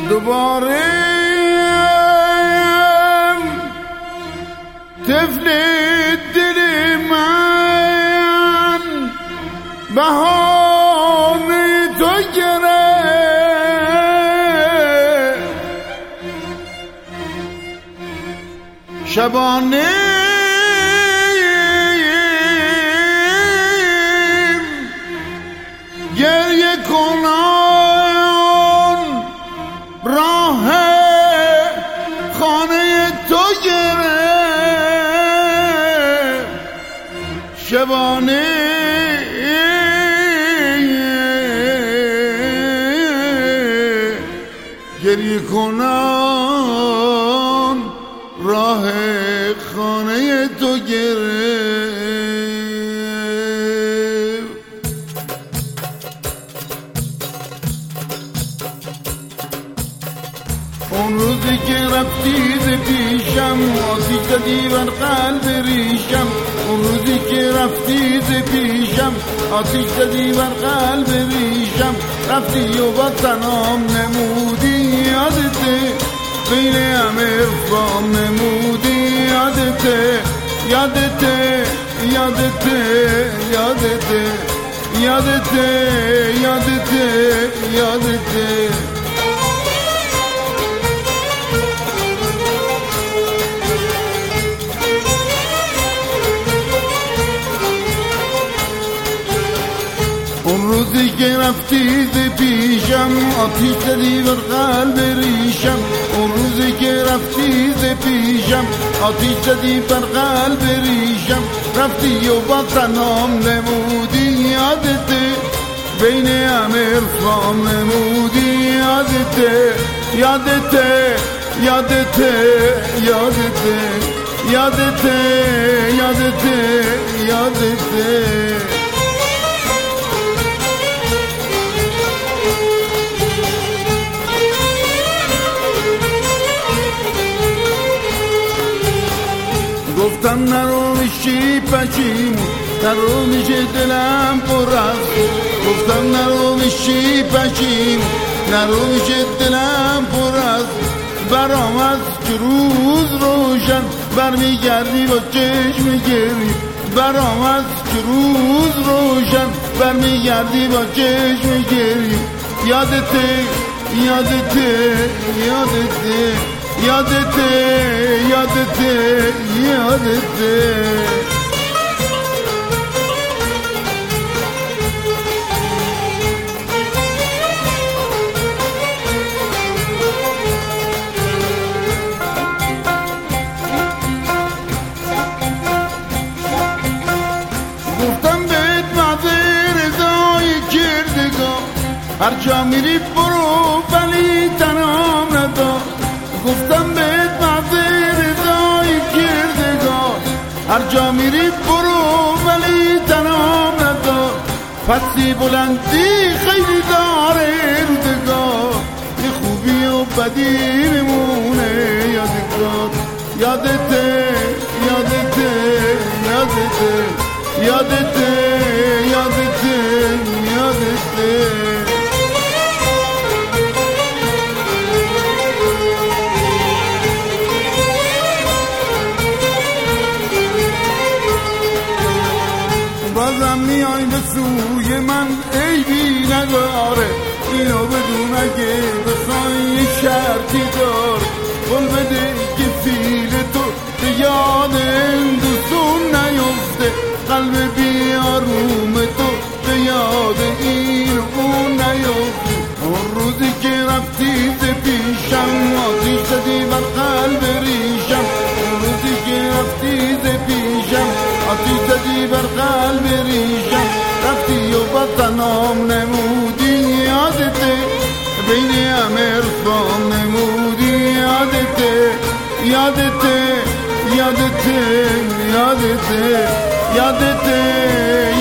دوباره طفل دل من بهانه تو گرفت شبانه گریه کنان راه خانه تو گرفت شبانه گریه کنان راه خانه تو گرفت اون روزی که رفتی ز پیشم آتیش زدی بر قلب ریشم اون روزی که رفتی ز پیشم آتیش زدی بر قلب ریشم رفتی و با تنام نمودی یادته بین همه ارفام نمودی یادته یادته یادته یادته یادته یادته یادته اون روزی که رفتی ز پیشم آتیش زدی بر قلب ریشم اون روزی که رفتی ز پیشم آتیش زدی بر قلب ریشم رفتی و با تنام نمودی یادته بین همه ارفام نمودی یادته یادته یادته یادته یادته یادته یادته گفتم نرو میشی پشیمون نرو میشه دلم پر از گفتم نرو میشی پشیمون نرو میشه دلم پر از برآمد که روز روشن برمیگردی با چشم گری برآمد که روز روشن برمیگردی با چشم گری یادته یادته یادته یادته یادته یادته گفتم بهت معذر رضای کردگار هر جا میری برو ولی تنام ندار گفتم بهت معذر رضای کردگار هر جا میری برو ولی تنام ندار پسی بلندی خیلی داره روزگار یه خوبی و بدی میمونه یادگار یادته یادته یادته یادته یادته یادته بازم میای به سوی من عیبی نداره اینو بدون اگه بخوای یه شرطی دار قول بده که فیل تو به یاد دوستون نیفته قلب بیاروم تو به یاد این اون نیفته اون روزی که رفتی ز پیشم آتیش زدی بر قلب ریشم اون روزی که رفتی ز پیشم آتیش زدی بر قلب ریشم رفتی و با تنام نمودی یادته بین همه ارفام نمودی یادته یادته یادته یادته یادته